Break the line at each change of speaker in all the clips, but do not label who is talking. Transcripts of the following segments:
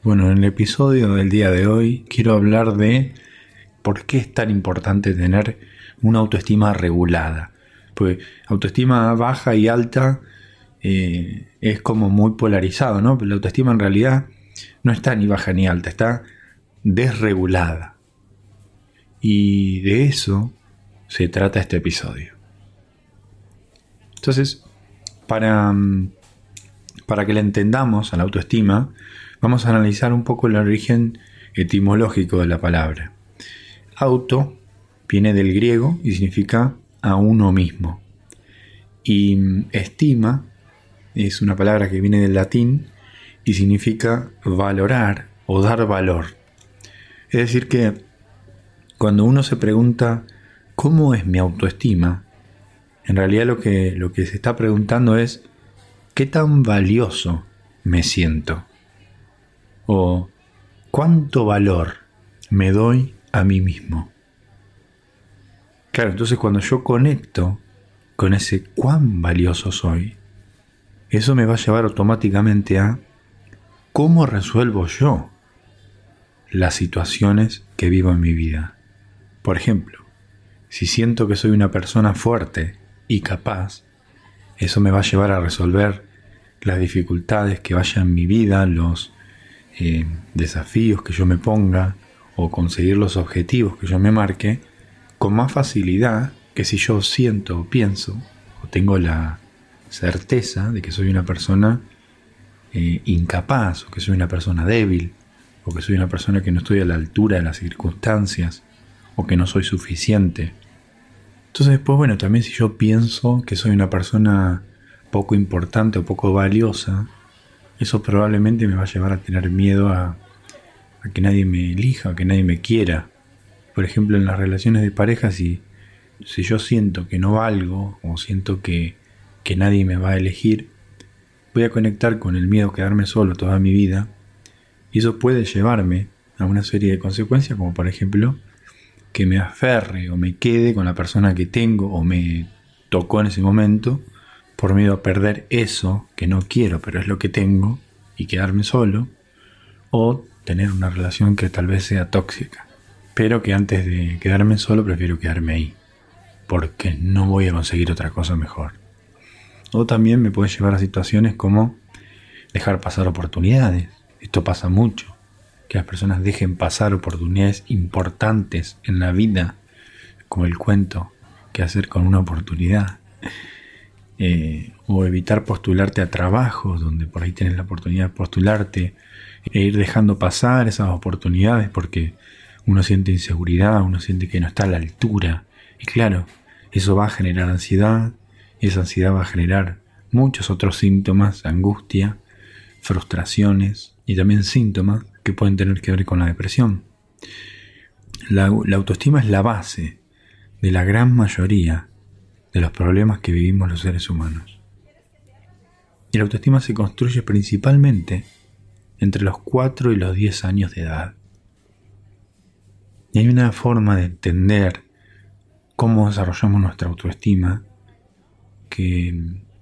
Bueno, en el episodio del día de hoy quiero hablar de por qué es tan importante tener una autoestima regulada. Pues autoestima baja y alta es como muy polarizado, ¿no? Pero la autoestima en realidad no está ni baja ni alta, está desregulada. Y de eso se trata este episodio. Entonces, para que la entendamos a la autoestima, vamos a analizar un poco el origen etimológico de la palabra. Auto viene del griego y significa a uno mismo. Y estima es una palabra que viene del latín y significa valorar o dar valor. Es decir que cuando uno se pregunta ¿cómo es mi autoestima? En realidad lo que se está preguntando es ¿qué tan valioso me siento? O ¿cuánto valor me doy a mí mismo? Claro, entonces cuando yo conecto con ese cuán valioso soy, eso me va a llevar automáticamente a cómo resuelvo yo las situaciones que vivo en mi vida. Por ejemplo, si siento que soy una persona fuerte y capaz, eso me va a llevar a resolver las dificultades que vaya en mi vida, los desafíos que yo me ponga o conseguir los objetivos que yo me marque con más facilidad que si yo siento o pienso o tengo la certeza de que soy una persona incapaz o que soy una persona débil o que soy una persona que no estoy a la altura de las circunstancias o que no soy suficiente. Entonces después, bueno, también si yo pienso que soy una persona poco importante o poco valiosa, eso probablemente me va a llevar a tener miedo a que nadie me elija, a que nadie me quiera. Por ejemplo, en las relaciones de pareja, si yo siento que no valgo o siento que nadie me va a elegir, voy a conectar con el miedo a quedarme solo toda mi vida y eso puede llevarme a una serie de consecuencias, como por ejemplo que me aferre o me quede con la persona que tengo o me tocó en ese momento por miedo a perder eso que no quiero, pero es lo que tengo, y quedarme solo, o tener una relación que tal vez sea tóxica, pero que antes de quedarme solo prefiero quedarme ahí, porque no voy a conseguir otra cosa mejor. O también me puede llevar a situaciones como dejar pasar oportunidades. Esto pasa mucho, que las personas dejen pasar oportunidades importantes en la vida, como el cuento ¿qué hacer con una oportunidad? O evitar postularte a trabajos donde por ahí tienes la oportunidad de postularte e ir dejando pasar esas oportunidades porque uno siente inseguridad, uno siente que no está a la altura, y claro, eso va a generar ansiedad y esa ansiedad va a generar muchos otros síntomas, angustia, frustraciones y también síntomas que pueden tener que ver con la depresión. La autoestima es la base de la gran mayoría de los problemas que vivimos los seres humanos. Y la autoestima se construye principalmente entre los 4 y los 10 años de edad. Y hay una forma de entender cómo desarrollamos nuestra autoestima que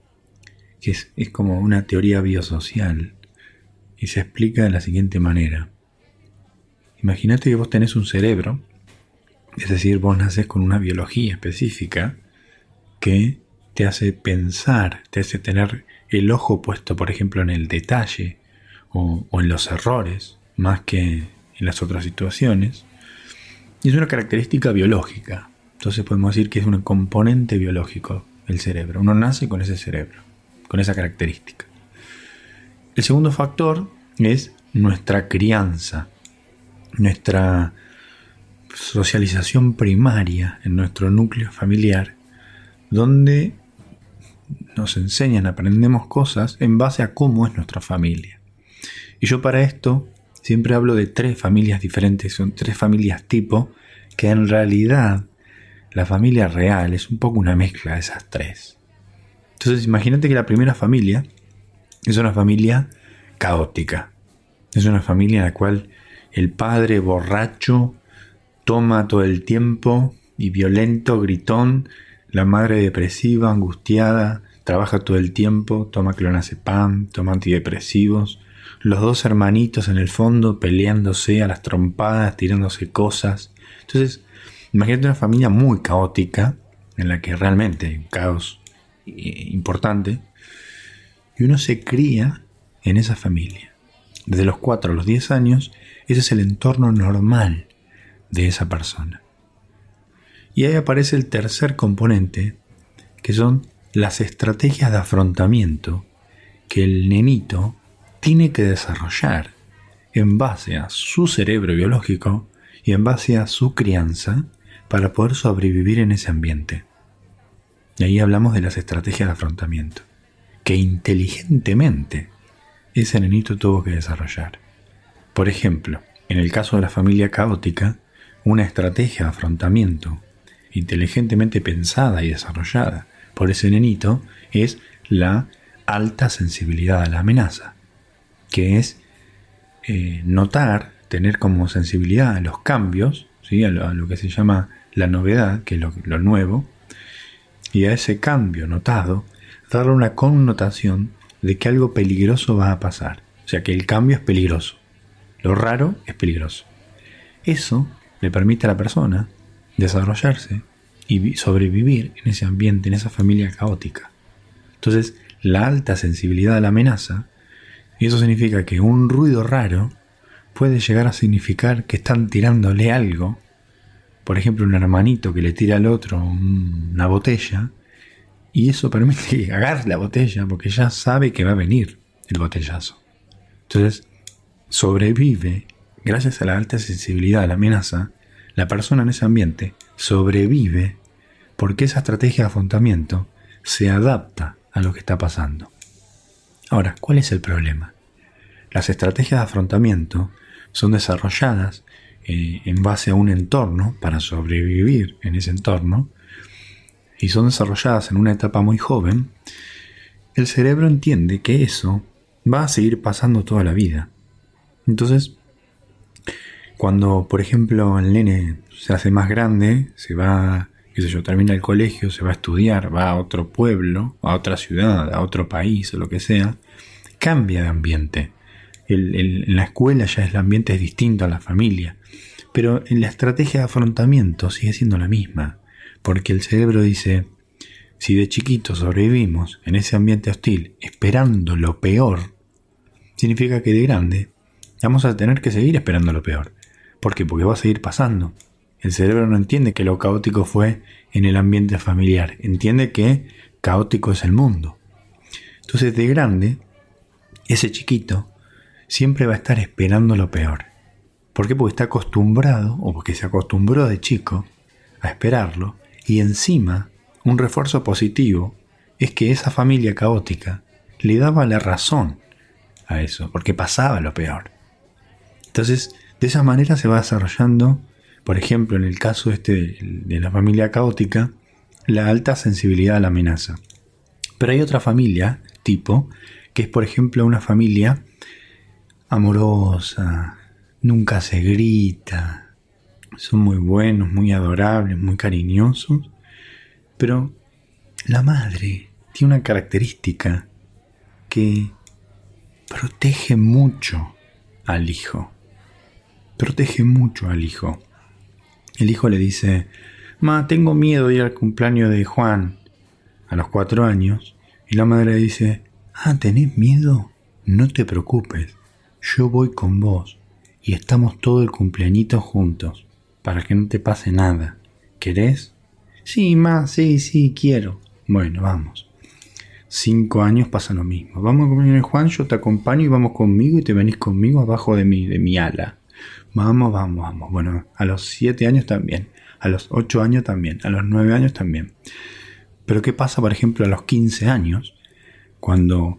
es como una teoría biosocial y se explica de la siguiente manera. Imagínate que vos tenés un cerebro, es decir, vos nacés con una biología específica que te hace pensar, te hace tener el ojo puesto, por ejemplo, en el detalle o en los errores, más que en las otras situaciones. Y es una característica biológica. Entonces podemos decir que es un componente biológico el cerebro. Uno nace con ese cerebro, con esa característica. El segundo factor es nuestra crianza, nuestra socialización primaria en nuestro núcleo familiar, donde nos enseñan, aprendemos cosas en base a cómo es nuestra familia. Y yo para esto siempre hablo de 3 familias diferentes, son 3 familias tipo, que en realidad la familia real es un poco una mezcla de esas 3. Entonces imagínate que la primera familia es una familia caótica. Es una familia en la cual el padre borracho toma todo el tiempo y violento, gritón, la madre depresiva, angustiada, trabaja todo el tiempo, toma clonazepam, toma antidepresivos, los dos hermanitos en el fondo peleándose a las trompadas, tirándose cosas. Entonces, imagínate una familia muy caótica, en la que realmente hay un caos importante, y uno se cría en esa familia. Desde los 4 a los 10 años, ese es el entorno normal de esa persona. Y ahí aparece el tercer componente, que son las estrategias de afrontamiento que el nenito tiene que desarrollar en base a su cerebro biológico y en base a su crianza para poder sobrevivir en ese ambiente. Y ahí hablamos de las estrategias de afrontamiento, que inteligentemente ese nenito tuvo que desarrollar. Por ejemplo, en el caso de la familia caótica, una estrategia de afrontamiento inteligentemente pensada y desarrollada por ese nenito es la alta sensibilidad a la amenaza, que es notar, tener como sensibilidad a los cambios, ¿sí? a lo que se llama la novedad, que es lo nuevo, y a ese cambio notado darle una connotación de que algo peligroso va a pasar. O sea, que el cambio es peligroso. Lo raro es peligroso. Eso le permite a la persona desarrollarse y sobrevivir en ese ambiente, en esa familia caótica. Entonces, la alta sensibilidad a la amenaza, eso significa que un ruido raro puede llegar a significar que están tirándole algo. Por ejemplo, un hermanito que le tira al otro una botella, y eso permite que agarre la botella porque ya sabe que va a venir el botellazo. Entonces, sobrevive, gracias a la alta sensibilidad a la amenaza, la persona en ese ambiente sobrevive porque esa estrategia de afrontamiento se adapta a lo que está pasando. Ahora, ¿cuál es el problema? Las estrategias de afrontamiento son desarrolladas en base a un entorno para sobrevivir en ese entorno, y son desarrolladas en una etapa muy joven. El cerebro entiende que eso va a seguir pasando toda la vida. Entonces, cuando, por ejemplo, el nene se hace más grande, se va, termina el colegio, se va a estudiar, va a otro pueblo, a otra ciudad, a otro país o lo que sea, cambia de ambiente. En la escuela ya el ambiente es distinto a la familia, pero en la estrategia de afrontamiento sigue siendo la misma, porque el cerebro dice, si de chiquitos sobrevivimos en ese ambiente hostil esperando lo peor, significa que de grande vamos a tener que seguir esperando lo peor. ¿Por qué? Porque va a seguir pasando. El cerebro no entiende que lo caótico fue en el ambiente familiar, entiende que caótico es el mundo. Entonces, de grande, ese chiquito siempre va a estar esperando lo peor. ¿Por qué? Porque está acostumbrado, o porque se acostumbró de chico a esperarlo, y encima, un refuerzo positivo es que esa familia caótica le daba la razón a eso, porque pasaba lo peor. Entonces, de esa manera se va desarrollando, por ejemplo, en el caso de la familia caótica, la alta sensibilidad a la amenaza. Pero hay otra familia, tipo, que es, por ejemplo, una familia amorosa, nunca se grita, son muy buenos, muy adorables, muy cariñosos, pero la madre tiene una característica que protege mucho al hijo. Protege mucho al hijo. El hijo le dice, ma, tengo miedo de ir al cumpleaños de Juan a los 4 años, y la madre le dice, ¿tenés miedo? No te preocupes, yo voy con vos y estamos todo el cumpleañito juntos, para que no te pase nada. ¿Querés? Sí, ma, sí, quiero. Bueno, vamos. 5 años pasa lo mismo. Vamos a cumpleaños de Juan, yo te acompaño y vamos conmigo y te venís conmigo abajo de mi ala. Vamos. Bueno, a los 7 años también, a los 8 años también, a los 9 años también. Pero ¿qué pasa, por ejemplo, a los 15 años? Cuando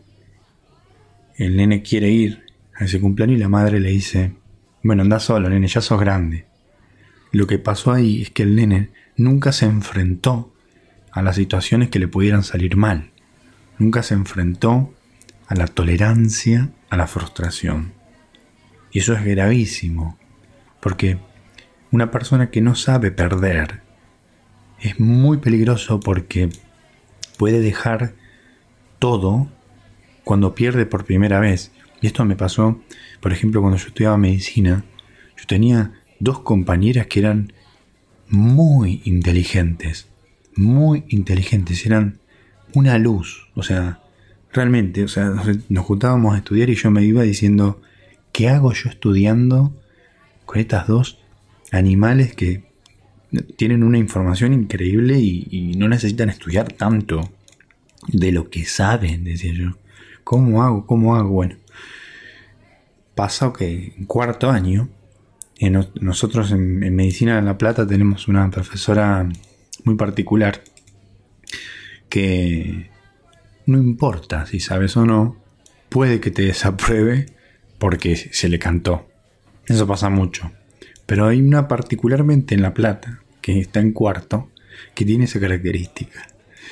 el nene quiere ir a ese cumpleaños y la madre le dice, bueno, anda solo, nene, ya sos grande. Lo que pasó ahí es que el nene nunca se enfrentó a las situaciones que le pudieran salir mal. Nunca se enfrentó a la tolerancia, a la frustración. Y eso es gravísimo, porque una persona que no sabe perder es muy peligroso, porque puede dejar todo cuando pierde por primera vez. Y esto me pasó, por ejemplo, cuando yo estudiaba medicina. Yo tenía 2 compañeras que eran muy inteligentes, eran una luz, o sea, realmente, o sea, nos juntábamos a estudiar y yo me iba diciendo, ¿qué hago yo estudiando con estas 2 animales que tienen una información increíble y no necesitan estudiar tanto de lo que saben? Decía yo. ¿Cómo hago? Bueno, pasa que en 4º año, nosotros en Medicina de La Plata tenemos una profesora muy particular que no importa si sabes o no, puede que te desapruebe porque se le cantó. Eso pasa mucho. Pero hay una particularmente en La Plata, que está en 4º, que tiene esa característica.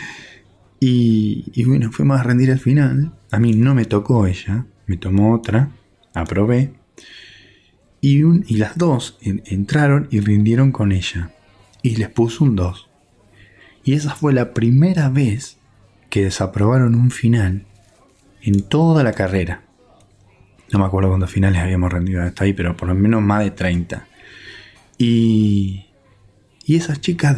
Y bueno, fuimos a rendir al final. A mí no me tocó ella, me tomó otra, aprobé. Y las 2 entraron y rindieron con ella. Y les puso un 2. Y esa fue la primera vez que desaprobaron un final en toda la carrera. No me acuerdo cuántos finales habíamos rendido hasta ahí, pero por lo menos más de 30. Y esas chicas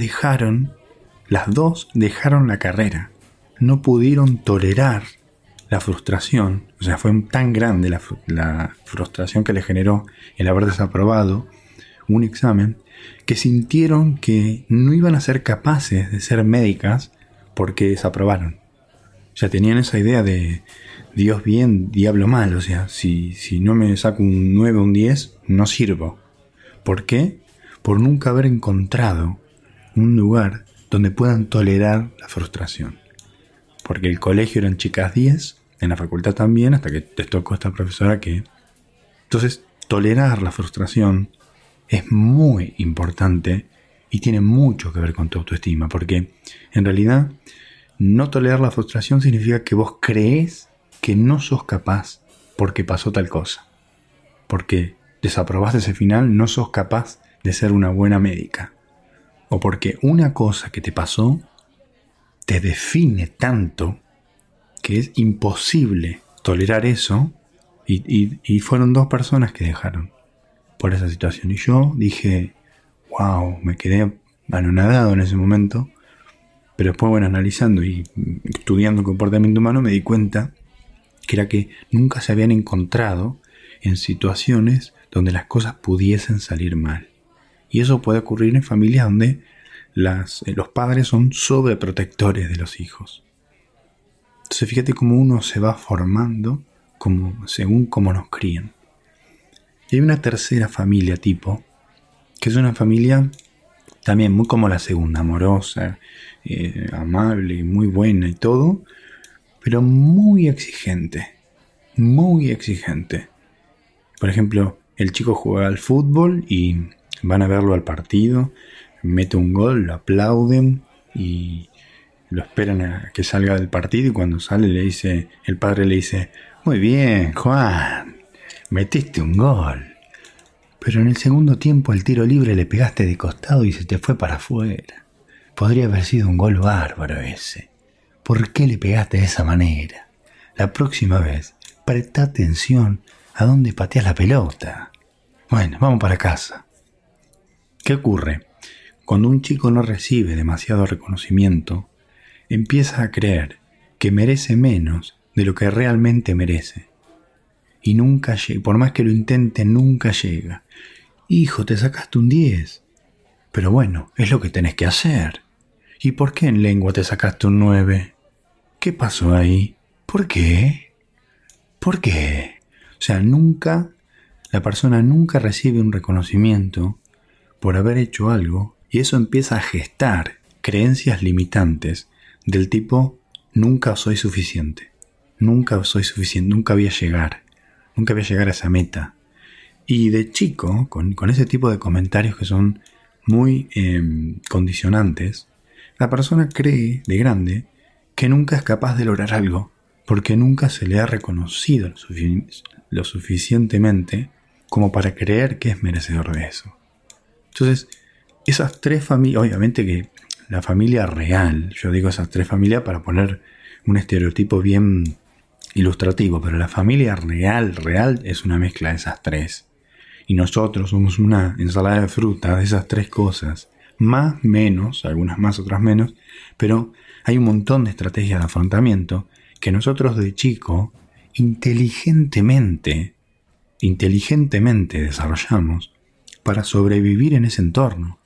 las 2 dejaron la carrera. No pudieron tolerar la frustración, o sea, fue tan grande la frustración que les generó el haber desaprobado un examen, que sintieron que no iban a ser capaces de ser médicas porque desaprobaron. Ya tenían esa idea de Dios bien, diablo mal, o sea, si no me saco un 9 o un 10, no sirvo. ¿Por qué? Por nunca haber encontrado un lugar donde puedan tolerar la frustración. Porque el colegio eran chicas 10, en la facultad también, hasta que te tocó esta profesora que... Entonces, tolerar la frustración es muy importante y tiene mucho que ver con tu autoestima, porque en realidad no tolerar la frustración significa que vos crees que no sos capaz porque pasó tal cosa. Porque desaprobaste ese final, no sos capaz de ser una buena médica. O porque una cosa que te pasó te define tanto que es imposible tolerar eso, y fueron 2 personas que dejaron por esa situación. Y yo dije, wow, me quedé anonadado en ese momento, pero después, bueno, analizando y estudiando comportamiento humano, me di cuenta que era que nunca se habían encontrado en situaciones donde las cosas pudiesen salir mal. Y eso puede ocurrir en familias donde los padres son sobreprotectores de los hijos. Entonces fíjate cómo uno se va formando según cómo nos crían. Y hay una tercera familia tipo, que es una familia también muy como la segunda, amorosa, amable, muy buena y todo, pero muy exigente. Muy exigente. Por ejemplo, el chico juega al fútbol y van a verlo al partido, mete un gol, lo aplauden y lo esperan a que salga del partido, y cuando sale el padre le dice, muy bien, Juan, metiste un gol. Pero en el segundo tiempo el tiro libre le pegaste de costado y se te fue para afuera. Podría haber sido un gol bárbaro ese. ¿Por qué le pegaste de esa manera? La próxima vez, presta atención a dónde pateas la pelota. Bueno, vamos para casa. ¿Qué ocurre? Cuando un chico no recibe demasiado reconocimiento, empieza a creer que merece menos de lo que realmente merece. Y nunca llega, por más que lo intente, nunca llega. Hijo, te sacaste un 10. Pero bueno, es lo que tenés que hacer. ¿Y por qué en lengua te sacaste un 9? ¿Qué pasó ahí? ¿Por qué? ¿Por qué? O sea, la persona nunca recibe un reconocimiento por haber hecho algo, y eso empieza a gestar creencias limitantes del tipo, nunca soy suficiente, nunca voy a llegar a esa meta. Y de chico, con ese tipo de comentarios que son muy condicionantes, la persona cree de grande que nunca es capaz de lograr algo, porque nunca se le ha reconocido lo suficientemente como para creer que es merecedor de eso. Entonces, esas 3 familias, obviamente que la familia real, yo digo esas 3 familias para poner un estereotipo bien ilustrativo, pero la familia real es una mezcla de esas tres. Y nosotros somos una ensalada de fruta de esas tres cosas. Más, menos, algunas más, otras menos, pero hay un montón de estrategias de afrontamiento que nosotros de chico inteligentemente desarrollamos para sobrevivir en ese entorno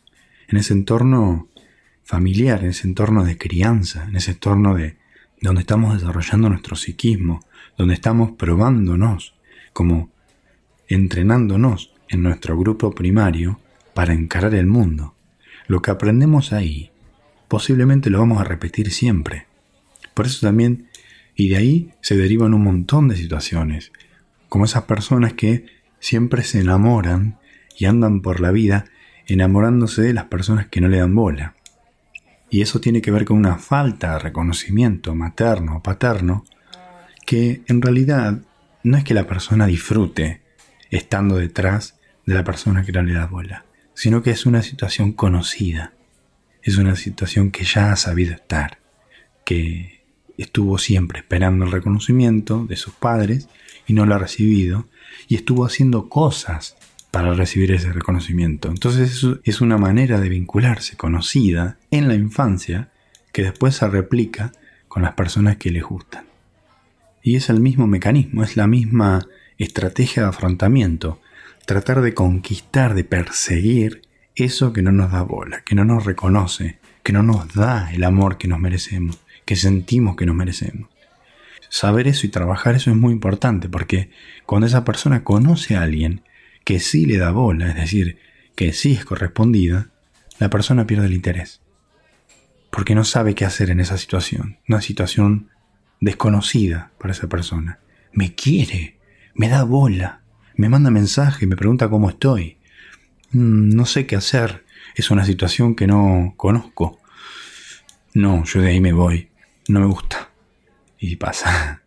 familiar, en ese entorno de crianza, en ese entorno de donde estamos desarrollando nuestro psiquismo, donde estamos probándonos, como entrenándonos en nuestro grupo primario para encarar el mundo. Lo que aprendemos ahí, posiblemente lo vamos a repetir siempre. Por eso también, y de ahí se derivan un montón de situaciones, como esas personas que siempre se enamoran y andan por la vida enamorándose de las personas que no le dan bola. Y eso tiene que ver con una falta de reconocimiento materno o paterno, que en realidad no es que la persona disfrute estando detrás de la persona que no le da bola, sino que es una situación conocida, es una situación que ya ha sabido estar, que estuvo siempre esperando el reconocimiento de sus padres y no lo ha recibido, y estuvo haciendo cosas para recibir ese reconocimiento. Entonces eso es una manera de vincularse conocida en la infancia que después se replica con las personas que les gustan. Y es el mismo mecanismo, es la misma estrategia de afrontamiento, tratar de conquistar, de perseguir eso que no nos da bola, que no nos reconoce, que no nos da el amor que nos merecemos, que sentimos que nos merecemos. Saber eso y trabajar eso es muy importante, porque cuando esa persona conoce a alguien que sí le da bola, es decir, que sí es correspondida, la persona pierde el interés. Porque no sabe qué hacer en esa situación, una situación desconocida para esa persona. Me quiere, me da bola, me manda mensaje, me pregunta cómo estoy. No sé qué hacer, es una situación que no conozco. No, yo de ahí me voy, no me gusta. Y pasa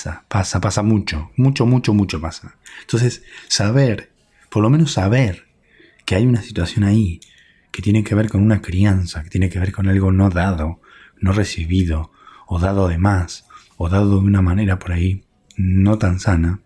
mucho pasa. Entonces, por lo menos saber que hay una situación ahí que tiene que ver con una crianza, que tiene que ver con algo no dado, no recibido, o dado de más, o dado de una manera por ahí no tan sana,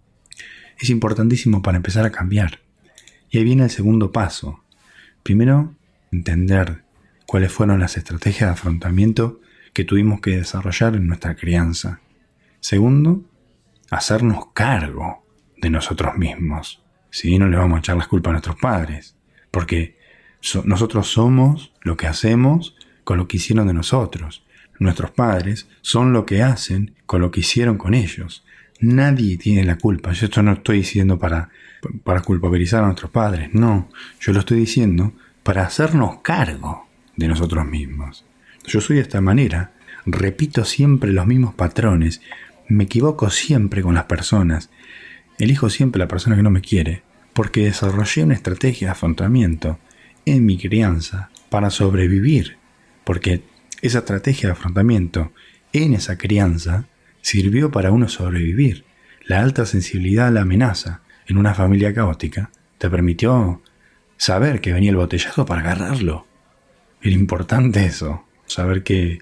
es importantísimo para empezar a cambiar. Y ahí viene el segundo paso. Primero, entender cuáles fueron las estrategias de afrontamiento que tuvimos que desarrollar en nuestra crianza. Segundo, hacernos cargo de nosotros mismos. ¿Sí? No le vamos a echar las culpas a nuestros padres, porque nosotros somos lo que hacemos con lo que hicieron de nosotros. Nuestros padres son lo que hacen con lo que hicieron con ellos. Nadie tiene la culpa. Yo esto no estoy diciendo para culpabilizar a nuestros padres, no. Yo lo estoy diciendo para hacernos cargo de nosotros mismos. Yo soy de esta manera, repito siempre los mismos patrones, me equivoco siempre con las personas, elijo siempre la persona que no me quiere, porque desarrollé una estrategia de afrontamiento en mi crianza para sobrevivir, porque esa estrategia de afrontamiento en esa crianza sirvió para uno sobrevivir. La alta sensibilidad a la amenaza en una familia caótica te permitió saber que venía el botellazo para agarrarlo. Era importante eso, saber que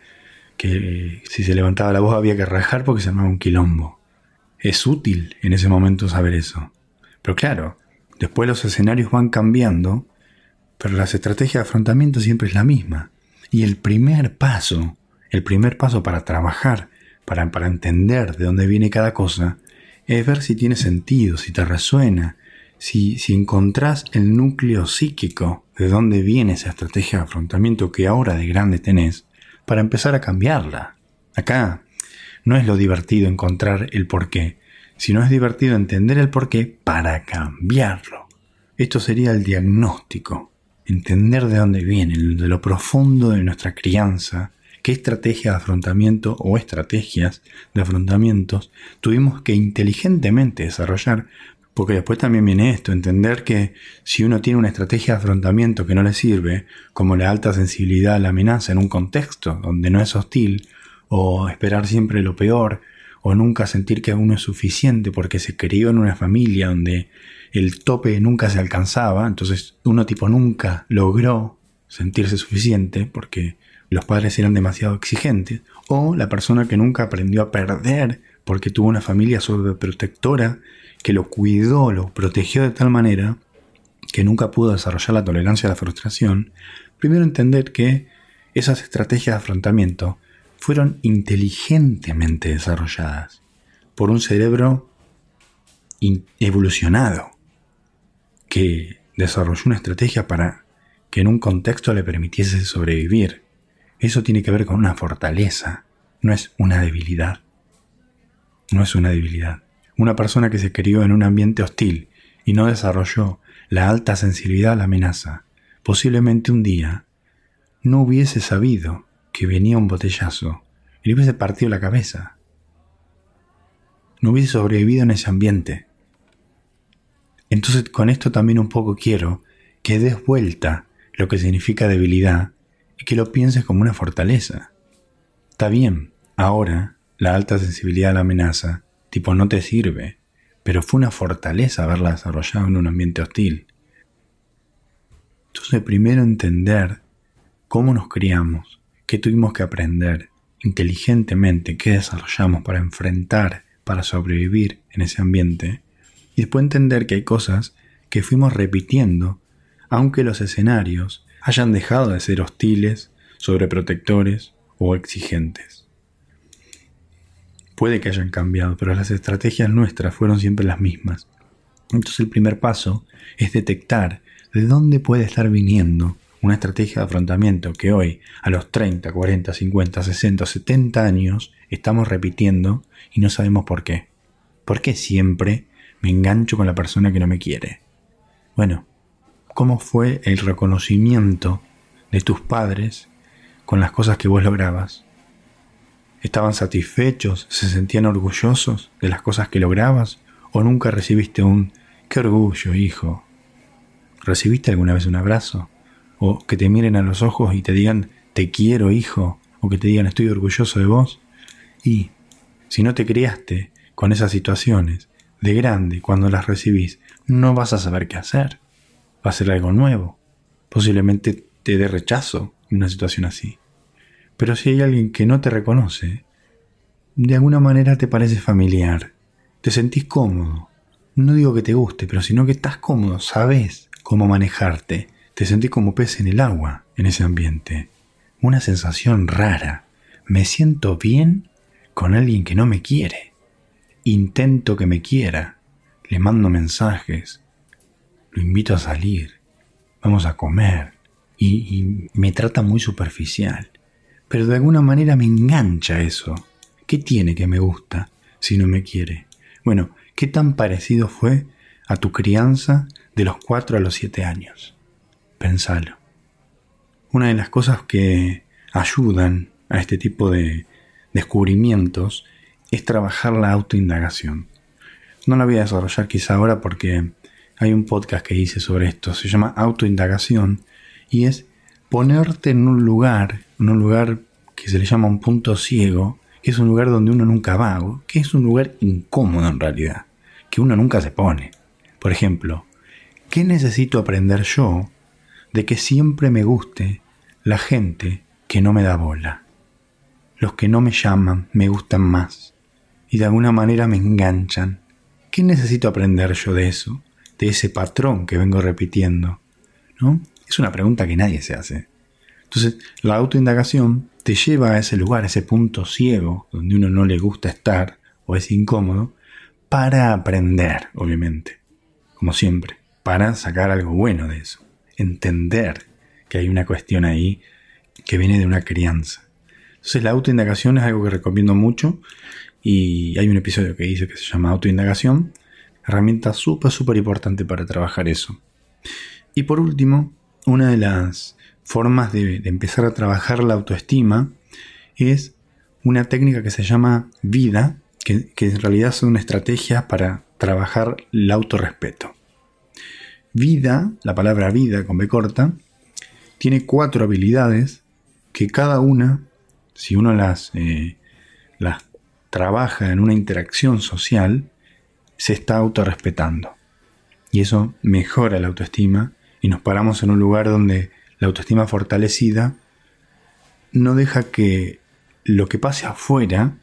si se levantaba la voz había que rajar porque se armaba un quilombo. Es útil en ese momento saber eso. Pero claro, después los escenarios van cambiando, pero las estrategias de afrontamiento siempre es la misma. Y el primer paso para trabajar, para entender de dónde viene cada cosa, es ver si tiene sentido, si te resuena, si encontrás el núcleo psíquico de dónde viene esa estrategia de afrontamiento que ahora de grande tenés, para empezar a cambiarla. Acá no es lo divertido encontrar el porqué, sino es divertido entender el porqué para cambiarlo. Esto sería el diagnóstico, entender de dónde viene, de lo profundo de nuestra crianza, qué estrategia de afrontamiento o estrategias de afrontamientos tuvimos que inteligentemente desarrollar, porque después también viene esto, entender que si uno tiene una estrategia de afrontamiento que no le sirve, como la alta sensibilidad a la amenaza en un contexto donde no es hostil, o esperar siempre lo peor, o nunca sentir que uno es suficiente porque se crió en una familia donde el tope nunca se alcanzaba, entonces uno nunca logró sentirse suficiente porque los padres eran demasiado exigentes, o la persona que nunca aprendió a perder porque tuvo una familia sobreprotectora que lo cuidó, lo protegió de tal manera que nunca pudo desarrollar la tolerancia a la frustración, primero entender que esas estrategias de afrontamiento fueron inteligentemente desarrolladas por un cerebro evolucionado que desarrolló una estrategia para que en un contexto le permitiese sobrevivir. Eso tiene que ver con una fortaleza, no es una debilidad. No es una debilidad. Una persona que se crió en un ambiente hostil y no desarrolló la alta sensibilidad a la amenaza, posiblemente un día no hubiese sabido que venía un botellazo y le hubiese partido la cabeza. No hubiese sobrevivido en ese ambiente. Entonces, con esto también un poco quiero que des vuelta lo que significa debilidad y que lo pienses como una fortaleza. Está bien, ahora la alta sensibilidad a la amenaza, tipo, no te sirve, pero fue una fortaleza haberla desarrollado en un ambiente hostil. Entonces, primero entender cómo nos criamos, qué tuvimos que aprender inteligentemente, qué desarrollamos para enfrentar, para sobrevivir en ese ambiente, y después entender que hay cosas que fuimos repitiendo, aunque los escenarios hayan dejado de ser hostiles, sobreprotectores o exigentes. Puede que hayan cambiado, pero las estrategias nuestras fueron siempre las mismas. Entonces el primer paso es detectar de dónde puede estar viniendo una estrategia de afrontamiento que hoy, a los 30, 40, 50, 60, 70 años, estamos repitiendo y no sabemos por qué. ¿Por qué siempre me engancho con la persona que no me quiere? Bueno, ¿cómo fue el reconocimiento de tus padres con las cosas que vos lograbas? ¿Estaban satisfechos? ¿Se sentían orgullosos de las cosas que lograbas? ¿O nunca recibiste un «qué orgullo, hijo»? ¿Recibiste alguna vez un abrazo? ¿O que te miren a los ojos y te digan «te quiero, hijo»? ¿O que te digan «estoy orgulloso de vos»? Y si no te criaste con esas situaciones, de grande, cuando las recibís, no vas a saber qué hacer. Va a ser algo nuevo. Posiblemente te dé rechazo en una situación así. Pero si hay alguien que no te reconoce, de alguna manera te parece familiar, te sentís cómodo. No digo que te guste, pero sino que estás cómodo, sabes cómo manejarte. Te sentís como pez en el agua en ese ambiente. Una sensación rara. Me siento bien con alguien que no me quiere. Intento que me quiera. Le mando mensajes. Lo invito a salir. Vamos a comer. Y me trata muy superficial. Pero de alguna manera me engancha eso. ¿Qué tiene que me gusta si no me quiere? Bueno, ¿qué tan parecido fue a tu crianza de los 4 a los 7 años? Pensalo. Una de las cosas que ayudan a este tipo de descubrimientos es trabajar la autoindagación. No la voy a desarrollar quizá ahora porque hay un podcast que hice sobre esto. Se llama autoindagación y es ponerte en un lugar que se le llama un punto ciego, que es un lugar donde uno nunca va, que es un lugar incómodo en realidad, que uno nunca se pone. Por ejemplo, ¿qué necesito aprender yo de que siempre me guste la gente que no me da bola? Los que no me llaman me gustan más y de alguna manera me enganchan. ¿Qué necesito aprender yo de eso? De ese patrón que vengo repitiendo, ¿no? Es una pregunta que nadie se hace. Entonces, la autoindagación te lleva a ese lugar, a ese punto ciego, donde uno no le gusta estar o es incómodo, para aprender, obviamente, como siempre, para sacar algo bueno de eso. Entender que hay una cuestión ahí que viene de una crianza. Entonces, la autoindagación es algo que recomiendo mucho y hay un episodio que hice que se llama Autoindagación, herramienta súper importante para trabajar eso. Y por último, una de las formas de empezar a trabajar la autoestima es una técnica que se llama vida, que en realidad son estrategias para trabajar el autorrespeto. Vida, la palabra vida con B corta, tiene 4 habilidades que cada una, si uno las trabaja en una interacción social, se está autorrespetando. Y eso mejora la autoestima y nos paramos en un lugar donde la autoestima fortalecida no deja que lo que pase afuera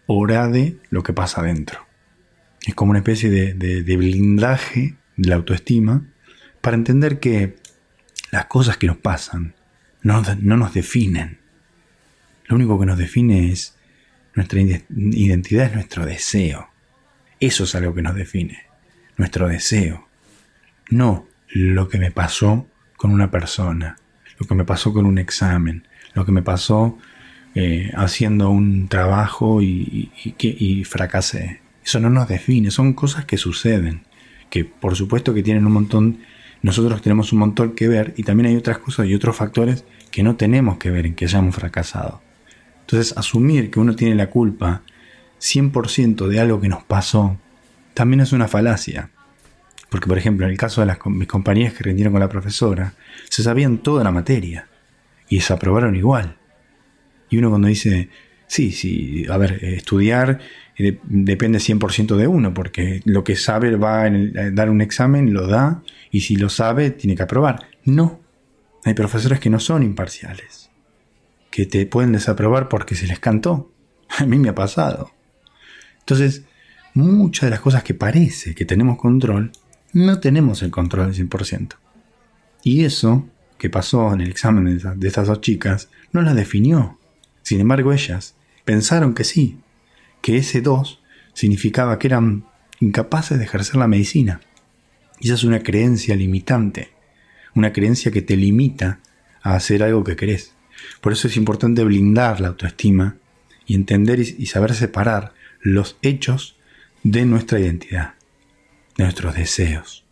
orade lo que pasa adentro. Es como una especie de blindaje de la autoestima para entender que las cosas que nos pasan no nos definen. Lo único que nos define es nuestra identidad, es nuestro deseo. Eso es algo que nos define, nuestro deseo. No lo que me pasó con una persona, lo que me pasó con un examen, lo que me pasó haciendo un trabajo y fracasé. Eso no nos define, son cosas que suceden, que por supuesto que tienen un montón, nosotros tenemos un montón que ver, y también hay otras cosas y otros factores que no tenemos que ver en que hayamos fracasado. Entonces, asumir que uno tiene la culpa 100% de algo que nos pasó también es una falacia. Porque, por ejemplo, en el caso de mis compañeras que rindieron con la profesora, se sabían toda la materia y desaprobaron igual. Y uno cuando dice, sí, a ver, estudiar depende 100% de uno, porque lo que sabe va a dar un examen, lo da, y si lo sabe, tiene que aprobar. No, hay profesores que no son imparciales, que te pueden desaprobar porque se les cantó. A mí me ha pasado. Entonces, muchas de las cosas que parece que tenemos control, no tenemos el control del 100%. Y eso que pasó en el examen de estas dos chicas no las definió. Sin embargo, ellas pensaron que sí, que ese 2 significaba que eran incapaces de ejercer la medicina. Y esa es una creencia limitante, una creencia que te limita a hacer algo que querés. Por eso es importante blindar la autoestima y entender y saber separar los hechos de nuestra identidad, de nuestros deseos.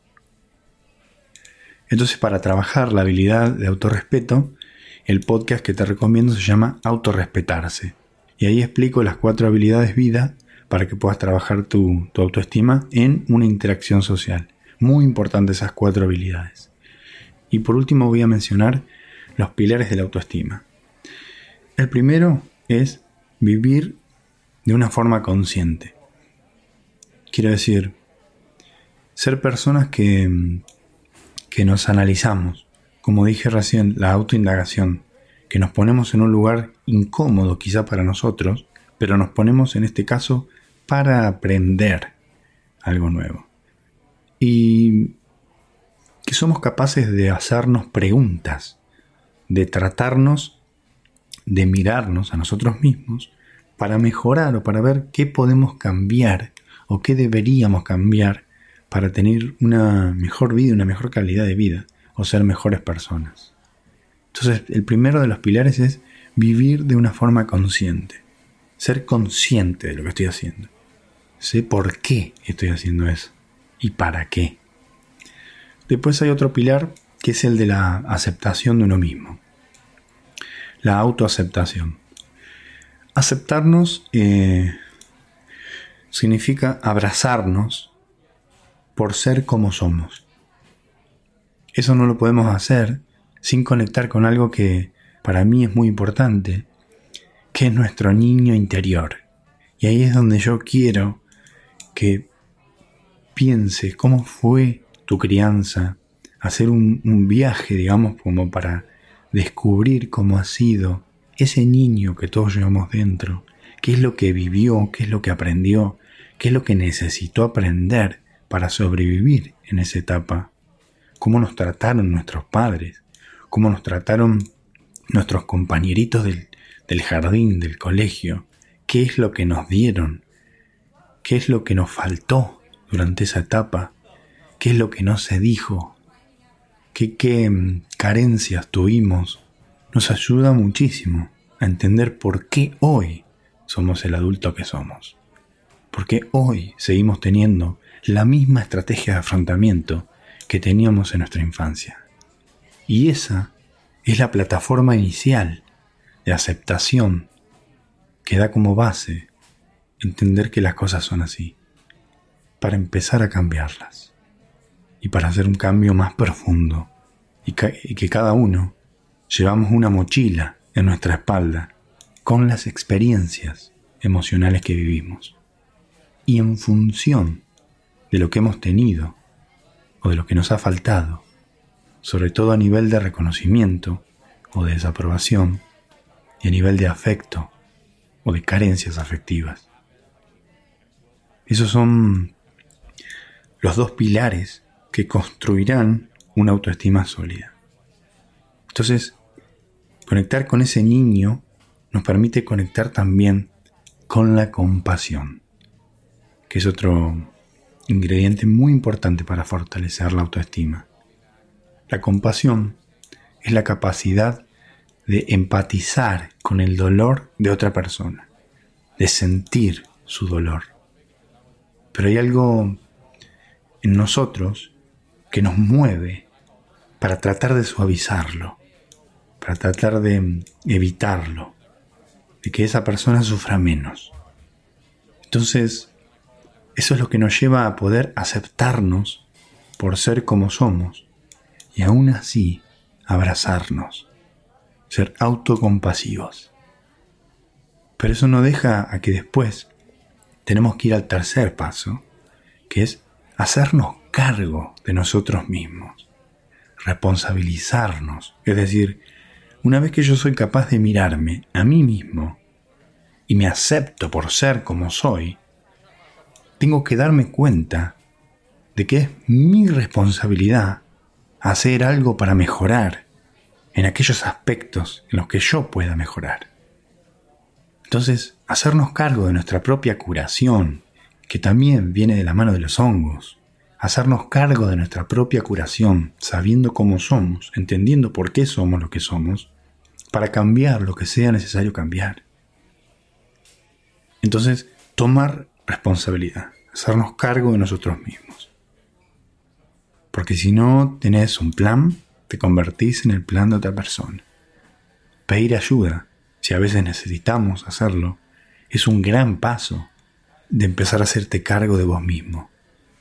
Entonces, para trabajar la habilidad de autorrespeto, el podcast que te recomiendo se llama Autorrespetarse. Y ahí explico las 4 habilidades vida para que puedas trabajar tu autoestima en una interacción social. Muy importantes esas 4 habilidades. Y por último voy a mencionar los pilares de la autoestima. El primero es vivir de una forma consciente. Quiero decir, ser personas que nos analizamos. Como dije recién, la autoindagación, que nos ponemos en un lugar incómodo quizá para nosotros, pero nos ponemos en este caso para aprender algo nuevo. Y que somos capaces de hacernos preguntas, de tratarnos, de mirarnos a nosotros mismos para mejorar o para ver qué podemos cambiar o qué deberíamos cambiar para tener una mejor vida, una mejor calidad de vida o ser mejores personas. Entonces, el primero de los pilares es vivir de una forma consciente. Ser consciente de lo que estoy haciendo. Sé por qué estoy haciendo eso y para qué. Después hay otro pilar que es el de la aceptación de uno mismo. La autoaceptación. Aceptarnos significa abrazarnos por ser como somos. Eso no lo podemos hacer sin conectar con algo que para mí es muy importante, que es nuestro niño interior. Y ahí es donde yo quiero que pienses cómo fue tu crianza, hacer un viaje, digamos, como para descubrir cómo ha sido ese niño que todos llevamos dentro, qué es lo que vivió, qué es lo que aprendió, qué es lo que necesitó aprender para sobrevivir en esa etapa, cómo nos trataron nuestros padres, cómo nos trataron nuestros compañeritos del jardín, del colegio, qué es lo que nos dieron, qué es lo que nos faltó durante esa etapa, qué es lo que no se dijo, qué carencias tuvimos. Nos ayuda muchísimo a entender por qué hoy somos el adulto que somos, por qué hoy seguimos teniendo la misma estrategia de afrontamiento que teníamos en nuestra infancia. Y esa es la plataforma inicial de aceptación que da como base entender que las cosas son así, para empezar a cambiarlas y para hacer un cambio más profundo y que cada uno llevamos una mochila en nuestra espalda con las experiencias emocionales que vivimos. Y en función de lo que hemos tenido o de lo que nos ha faltado, sobre todo a nivel de reconocimiento o de desaprobación y a nivel de afecto o de carencias afectivas, Esos son los dos pilares que construirán una autoestima sólida. Entonces, conectar con ese niño nos permite conectar también con la compasión, que es otro ingrediente muy importante para fortalecer la autoestima. La compasión es la capacidad de empatizar con el dolor de otra persona, de sentir su dolor. Pero hay algo en nosotros que nos mueve para tratar de suavizarlo, para tratar de evitarlo, de que esa persona sufra menos. Entonces, eso es lo que nos lleva a poder aceptarnos por ser como somos y aún así abrazarnos, ser autocompasivos. Pero eso no deja a que después tenemos que ir al tercer paso, que es hacernos cargo de nosotros mismos, responsabilizarnos. Es decir, una vez que yo soy capaz de mirarme a mí mismo y me acepto por ser como soy, tengo que darme cuenta de que es mi responsabilidad hacer algo para mejorar en aquellos aspectos en los que yo pueda mejorar. Entonces, hacernos cargo de nuestra propia curación, que también viene de la mano de los hongos. Hacernos cargo de nuestra propia curación, sabiendo cómo somos, entendiendo por qué somos lo que somos, para cambiar lo que sea necesario cambiar. Entonces, tomar responsabilidad, hacernos cargo de nosotros mismos. Porque si no tenés un plan, te convertís en el plan de otra persona. Pedir ayuda, si a veces necesitamos hacerlo, es un gran paso de empezar a hacerte cargo de vos mismo.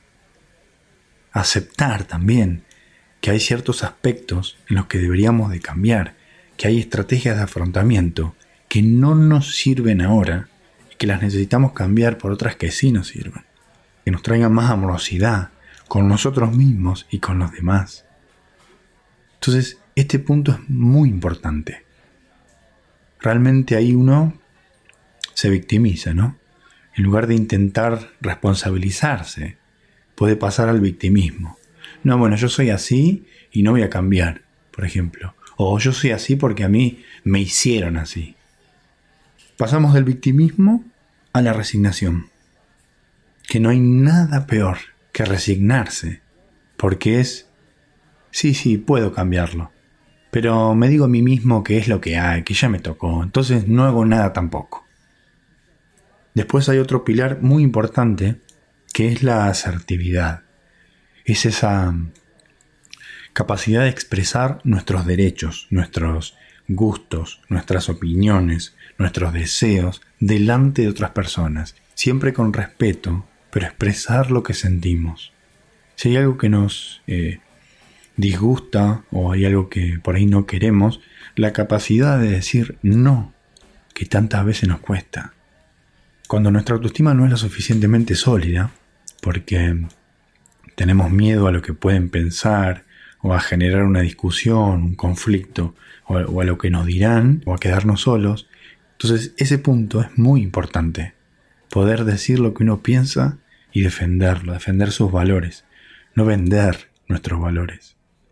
Aceptar también que hay ciertos aspectos en los que deberíamos de cambiar, que hay estrategias de afrontamiento que no nos sirven ahora y que las necesitamos cambiar por otras que sí nos sirven, que nos traigan más amorosidad con nosotros mismos y con los demás. Entonces, este punto es muy importante. Realmente ahí uno se victimiza, ¿no? En lugar de intentar responsabilizarse, puede pasar al victimismo. No, bueno, yo soy así y no voy a cambiar, por ejemplo. O yo soy así porque a mí me hicieron así. Pasamos del victimismo a la resignación. Que no hay nada peor que resignarse, porque es, sí, puedo cambiarlo, pero me digo a mí mismo que es lo que hay, que ya me tocó, entonces no hago nada tampoco. Después hay otro pilar muy importante, que es la asertividad. Es esa capacidad de expresar nuestros derechos, nuestros gustos, nuestras opiniones, nuestros deseos delante de otras personas, siempre con respeto, pero expresar lo que sentimos. Si hay algo que nos disgusta o hay algo que por ahí no queremos, la capacidad de decir no, que tantas veces nos cuesta. Cuando nuestra autoestima no es lo suficientemente sólida, porque tenemos miedo a lo que pueden pensar, o a generar una discusión, un conflicto, o a lo que nos dirán, o a quedarnos solos, entonces ese punto es muy importante. Poder decir lo que uno piensa y defenderlo, defender sus valores, no vender nuestros valores.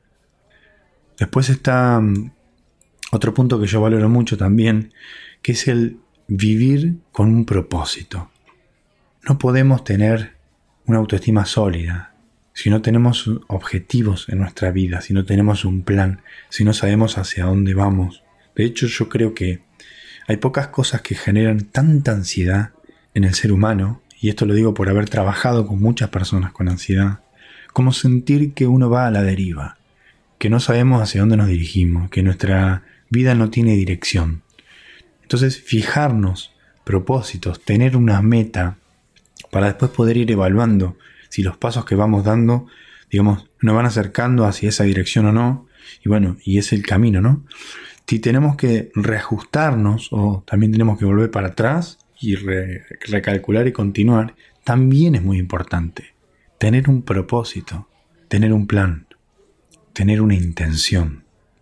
Después está otro punto que yo valoro mucho también, que es el vivir con un propósito. No podemos tener una autoestima sólida si no tenemos objetivos en nuestra vida, si no tenemos un plan, si no sabemos hacia dónde vamos. De hecho, yo creo que hay pocas cosas que generan tanta ansiedad en el ser humano, y esto lo digo por haber trabajado con muchas personas con ansiedad, como sentir que uno va a la deriva, que no sabemos hacia dónde nos dirigimos, que nuestra vida no tiene dirección. Entonces, fijarnos propósitos, tener una meta, para después poder ir evaluando si los pasos que vamos dando, digamos, nos van acercando hacia esa dirección o no, y bueno, y es el camino, ¿no? Si tenemos que reajustarnos o también tenemos que volver para atrás y recalcular y continuar, también es muy importante. Tener un propósito, tener un plan, tener una intención.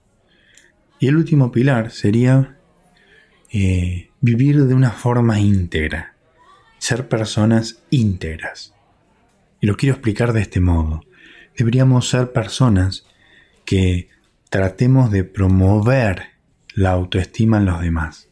Y el último pilar sería vivir de una forma íntegra, ser personas íntegras. Y lo quiero explicar de este modo. Deberíamos ser personas que tratemos de promover la autoestima en los demás.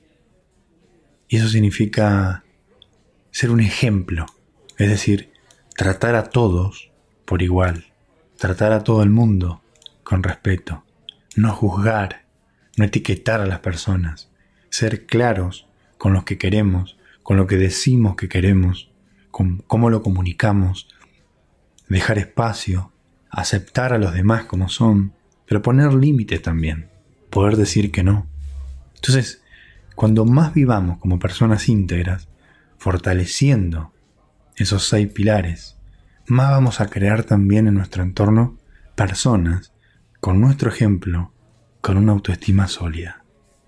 Y eso significa ser un ejemplo, es decir, tratar a todos por igual, tratar a todo el mundo con respeto, no juzgar, no etiquetar a las personas, ser claros con lo que queremos, con lo que decimos que queremos, con cómo lo comunicamos, dejar espacio, aceptar a los demás como son, pero poner límites también, poder decir que no. Entonces, cuando más vivamos como personas íntegras, fortaleciendo esos 6 pilares, más vamos a crear también en nuestro entorno personas con nuestro ejemplo, con una autoestima sólida.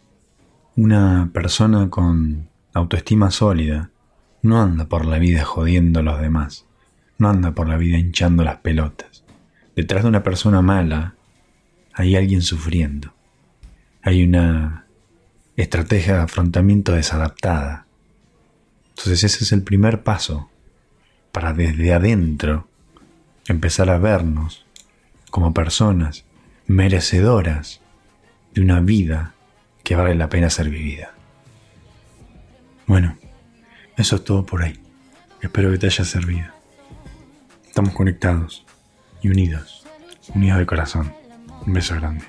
Una persona con autoestima sólida no anda por la vida jodiendo a los demás, no anda por la vida hinchando las pelotas. Detrás de una persona mala hay alguien sufriendo. Hay una estrategia de afrontamiento desadaptada. Entonces ese es el primer paso para desde adentro empezar a vernos como personas merecedoras de una vida que vale la pena ser vivida. Bueno, eso es todo por ahí. Espero que te haya servido. Estamos conectados y unidos de corazón. Un beso grande.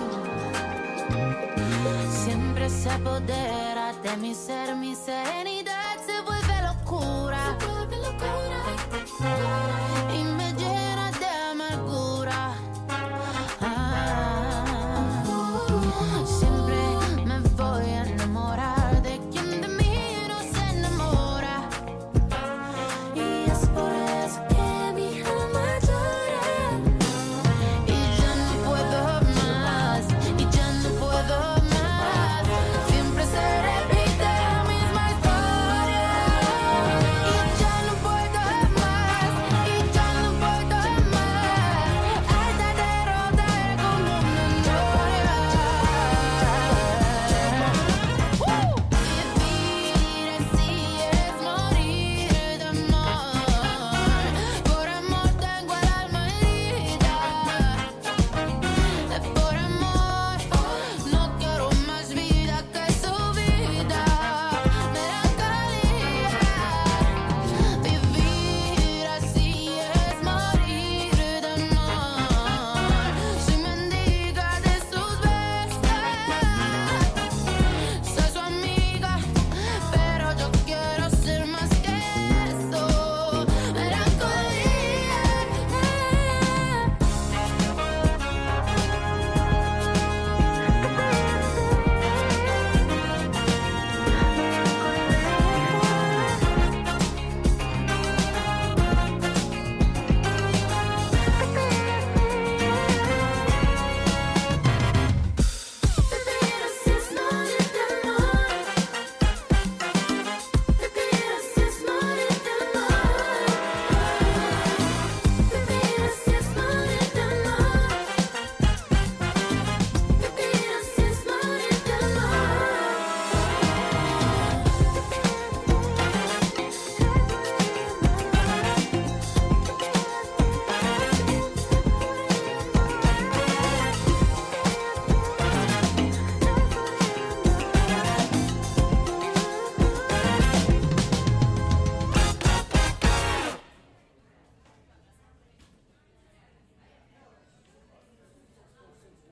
Siempre se apodera de mi ser, mi serenidad.